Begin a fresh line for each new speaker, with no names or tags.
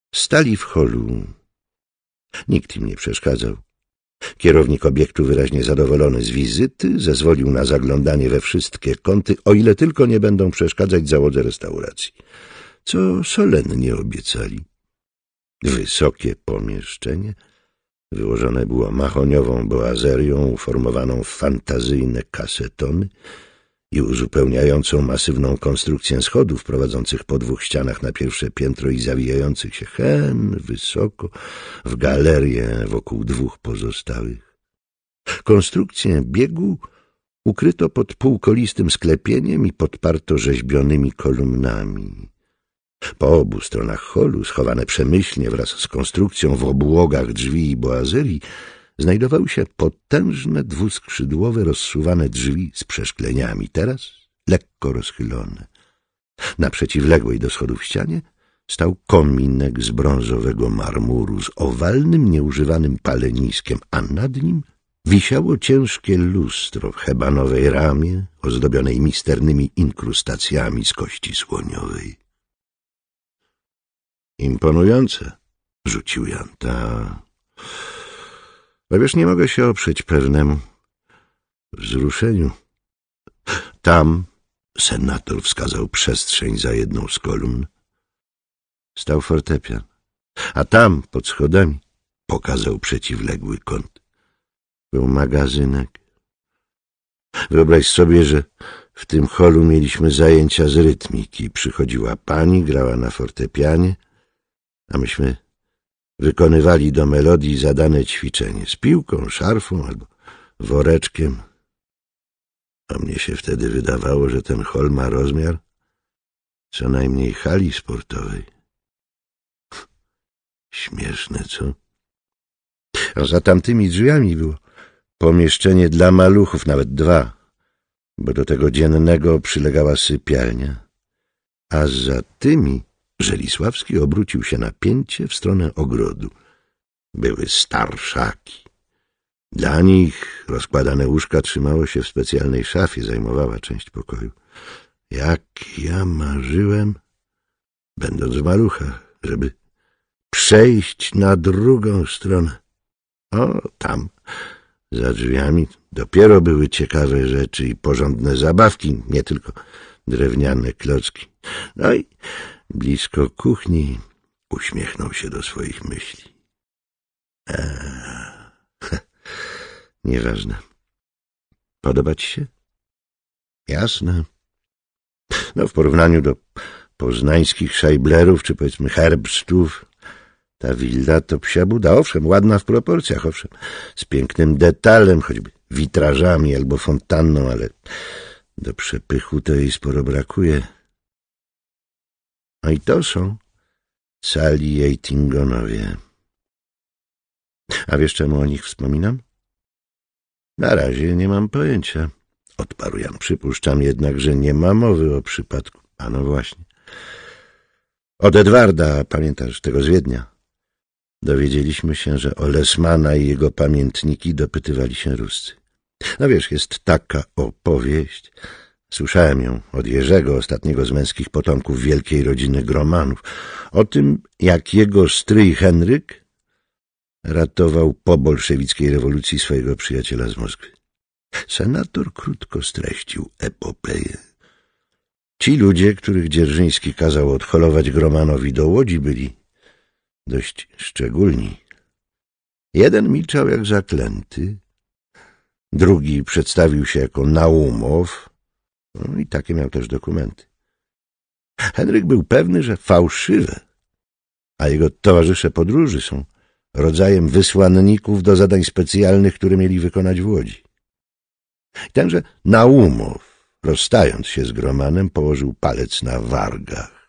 Stali w holu. Nikt im nie przeszkadzał. Kierownik obiektu, wyraźnie zadowolony z wizyty, zezwolił na zaglądanie we wszystkie kąty, o ile tylko nie będą przeszkadzać załodze restauracji, co solennie obiecali. Wysokie pomieszczenie wyłożone było mahoniową boazerią uformowaną w fantazyjne kasetony i uzupełniającą masywną konstrukcję schodów prowadzących po 2 ścianach na pierwsze piętro i zawijających się hen wysoko w galerię wokół 2 pozostałych. Konstrukcję biegu ukryto pod półkolistym sklepieniem i podparto rzeźbionymi kolumnami. Po obu stronach holu, schowane przemyślnie wraz z konstrukcją w obłogach drzwi i boazerii, znajdowały się potężne 2skrzydłowe, rozsuwane drzwi z przeszkleniami, teraz lekko rozchylone. Na przeciwległej do schodów ścianie stał kominek z brązowego marmuru z owalnym, nieużywanym paleniskiem, a nad nim wisiało ciężkie lustro w hebanowej ramie, ozdobionej misternymi inkrustacjami z kości słoniowej. Imponujące, rzucił Jan. No wiesz, nie mogę się oprzeć pewnemu wzruszeniu. Tam senator wskazał przestrzeń za jedną z kolumn. Stał fortepian, a tam, pod schodami, pokazał przeciwległy kąt. Był magazynek. Wyobraź sobie, że w tym holu mieliśmy zajęcia z rytmiki. Przychodziła pani, grała na fortepianie, a myśmy wykonywali do melodii zadane ćwiczenie z piłką, szarfą albo woreczkiem. A mnie się wtedy wydawało, że ten hol ma rozmiar co najmniej hali sportowej. Śmieszne, co? A za tamtymi drzwiami było pomieszczenie dla maluchów, nawet 2, bo do tego dziennego przylegała sypialnia. A za tymi Żelisławski obrócił się na pięcie w stronę ogrodu. Były starszaki. Dla nich rozkładane łóżka trzymało się w specjalnej szafie, zajmowała część pokoju. Jak ja marzyłem, będąc w maluchach, żeby przejść na drugą stronę. O, tam, za drzwiami, dopiero były ciekawe rzeczy i porządne zabawki, nie tylko drewniane klocki. No i blisko kuchni uśmiechnął się do swoich myśli. Nieważne. Podoba ci się? Jasne. No, w porównaniu do poznańskich szajblerów, czy powiedzmy herbstów, ta willa to psia buda. Owszem, ładna w proporcjach, owszem, z pięknym detalem, choćby witrażami albo fontanną, ale do przepychu to jej sporo brakuje. No i to są Sali Eitingonowie. A wiesz, czemu o nich wspominam? Na razie nie mam pojęcia, odparł Jan. Przypuszczam jednak, że nie ma mowy o przypadku. A no właśnie. Od Edwarda, pamiętasz, tego z Wiednia, dowiedzieliśmy się, że o Lessmana i jego pamiętniki dopytywali się Ruscy. No wiesz, jest taka opowieść. Słyszałem ją od Jerzego, ostatniego z męskich potomków wielkiej rodziny Gromanów, o tym, jak jego stryj Henryk ratował po bolszewickiej rewolucji swojego przyjaciela z Moskwy. Senator krótko streścił epopeję. Ci ludzie, których Dzierżyński kazał odholować Gromanowi do Łodzi, byli dość szczególni. Jeden milczał jak zaklęty, drugi przedstawił się jako Naumow, no i takie miał też dokumenty. Henryk był pewny, że fałszywe, a jego towarzysze podróży są rodzajem wysłanników do zadań specjalnych, które mieli wykonać w Łodzi. Tenże Naumow, rozstając się z Gromanem, położył palec na wargach.